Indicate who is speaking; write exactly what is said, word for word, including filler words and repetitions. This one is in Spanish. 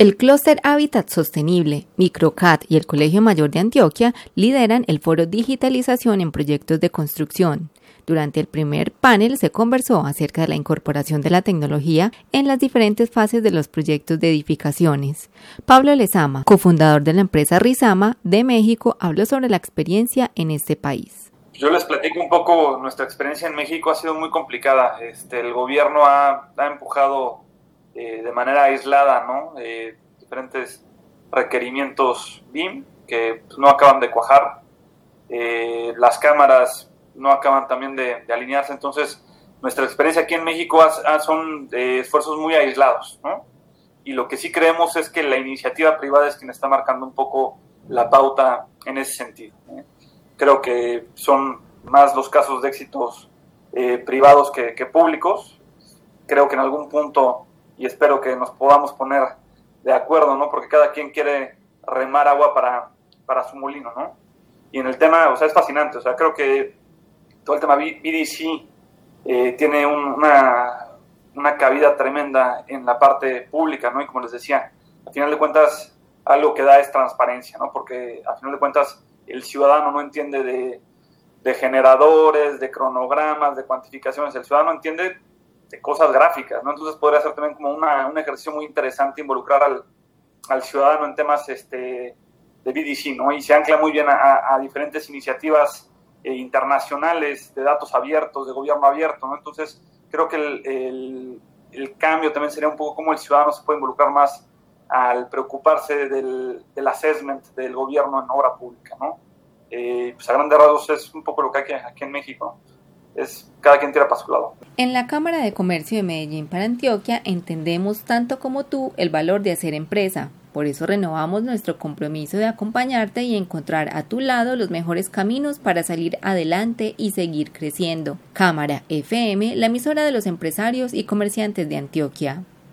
Speaker 1: El Clúster Hábitat Sostenible, Microcat y el Colegio Mayor de Antioquia lideran el foro Digitalización en Proyectos de Construcción. Durante el primer panel se conversó acerca de la incorporación de la tecnología en las diferentes fases de los proyectos de edificaciones. Pablo Lezama, cofundador de la empresa Rizama de México, habló sobre la experiencia en este país.
Speaker 2: Yo les platico un poco, nuestra experiencia en México ha sido muy complicada. Este, el gobierno ha, ha empujado eh, de manera aislada, ¿no? Eh, diferentes requerimientos B I M que pues, no acaban de cuajar. Eh, las cámaras no acaban también de, de alinearse. Entonces, nuestra experiencia aquí en México ha, ha, son eh, esfuerzos muy aislados, ¿no? Y lo que sí creemos es que la iniciativa privada es quien está marcando un poco la pauta en ese sentido, ¿eh? Creo que son más los casos de éxitos eh, privados que, que públicos. Creo que en algún punto, y espero que nos podamos poner de acuerdo, ¿no? Porque cada quien quiere remar agua para, para su molino, ¿no? Y en el tema, o sea, es fascinante. O sea, creo que todo el tema B D C eh, tiene un, una, una cabida tremenda en la parte pública, ¿no? Y como les decía, al final de cuentas, algo que da es transparencia, ¿no? Porque al final de cuentas, el ciudadano no entiende de, de generadores, de cronogramas, de cuantificaciones. El ciudadano entiende de cosas gráficas, ¿no? Entonces podría ser también como una, un ejercicio muy interesante involucrar al, al ciudadano en temas este, de B D C, ¿no? Y se ancla muy bien a, a diferentes iniciativas eh, internacionales de datos abiertos, de gobierno abierto, ¿no? Entonces creo que el, el, el cambio también sería un poco cómo el ciudadano se puede involucrar más al preocuparse del, del assessment del gobierno en obra pública, ¿no? Eh, pues a grandes rasgos es un poco lo que hay aquí, aquí en México, es cada quien tira para su lado.
Speaker 1: En la Cámara de Comercio de Medellín para Antioquia entendemos tanto como tú el valor de hacer empresa, por eso renovamos nuestro compromiso de acompañarte y encontrar a tu lado los mejores caminos para salir adelante y seguir creciendo. Cámara F M, la emisora de los empresarios y comerciantes de Antioquia.